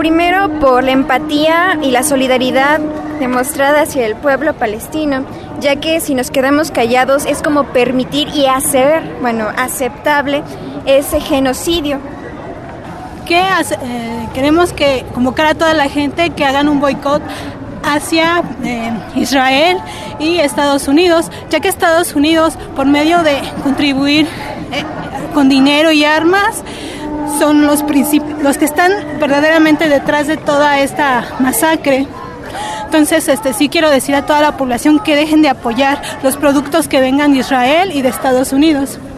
primero por la empatía y la solidaridad demostrada hacia el pueblo palestino, ya que si nos quedamos callados es como permitir y hacer, aceptable ese genocidio. Queremos convocar a toda la gente que hagan un boicot hacia Israel y Estados Unidos, ya que Estados Unidos, por medio de contribuir con dinero y armas, son los que están verdaderamente detrás de toda esta masacre. Entonces, sí quiero decir a toda la población que dejen de apoyar los productos que vengan de Israel y de Estados Unidos.